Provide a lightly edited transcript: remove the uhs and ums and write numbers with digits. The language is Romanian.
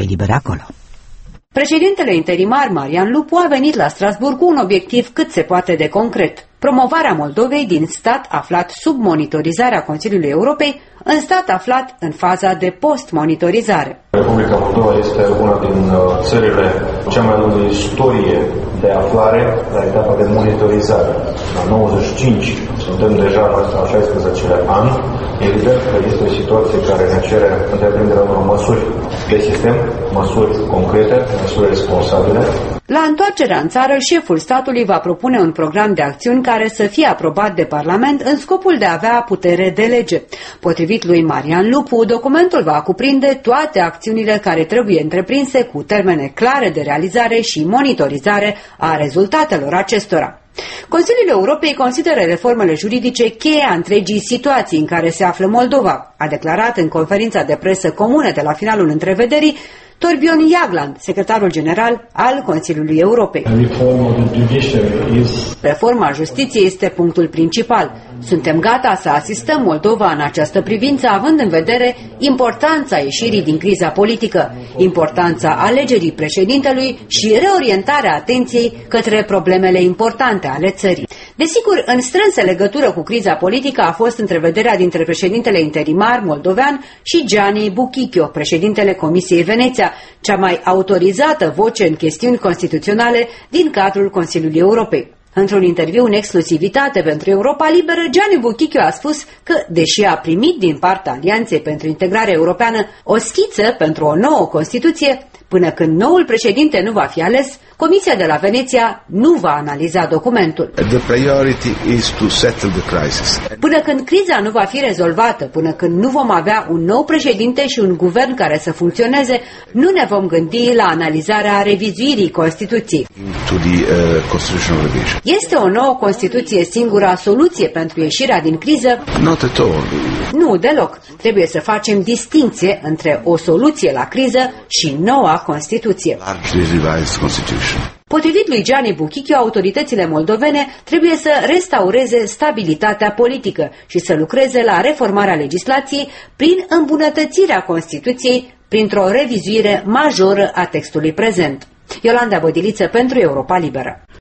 Liberă acolo. Președintele interimar Marian Lupu a venit la Strasbourg cu un obiectiv cât se poate de concret: promovarea Moldovei din stat aflat sub monitorizarea Consiliului Europei în stat aflat în faza de post-monitorizare. Republica Moldova este una din țările cea mai lungă istorie de aflare la etapa de monitorizare. La 95 suntem deja la 16-lea an. Evident că este o situație care ne cere întreprinderea unor măsuri de sistem, măsuri concrete, măsuri responsabile. La întoarcerea în țară, șeful statului va propune un program de acțiuni care să fie aprobat de Parlament în scopul de a avea putere de lege. Potrivit lui Marian Lupu, documentul va cuprinde toate acțiunile care trebuie întreprinse cu termene clare de realizare și monitorizare a rezultatelor acestora. Consiliul Europei consideră reformele juridice cheia întregii situații în care se află Moldova, a declarat în conferința de presă comună de la finalul întrevederii Torbjörn Jagland, secretarul general al Consiliului Europei. Reforma justiției este punctul principal. Suntem gata să asistăm Moldova în această privință, având în vedere importanța ieșirii din criza politică, importanța alegerii președintelui și reorientarea atenției către problemele importante ale țării. Desigur, în strânsă legătură cu criza politică a fost întrevederea dintre președintele interimar moldovean și Gianni Buchichio, președintele Comisiei Veneția, cea mai autorizată voce în chestiuni constituționale din cadrul Consiliului Europei. Într-un interviu în exclusivitate pentru Europa Liberă, Gianni Buchichio a spus că, deși a primit din partea Alianței pentru Integrare Europeană o schiță pentru o nouă Constituție, până când noul președinte nu va fi ales, Comisia de la Veneția nu va analiza documentul. Până când criza nu va fi rezolvată, până când nu vom avea un nou președinte și un guvern care să funcționeze, nu ne vom gândi la analizarea revizuirii Constituției. Este o nouă Constituție singura soluție pentru ieșirea din criză? Nu, deloc. Trebuie să facem distincție între o soluție la criză și noua Constituție. Potrivit lui Gianni Buchichio, autoritățile moldovene trebuie să restaureze stabilitatea politică și să lucreze la reformarea legislației prin îmbunătățirea Constituției, printr-o revizuire majoră a textului prezent. Iolanda Bodiliță pentru Europa Liberă.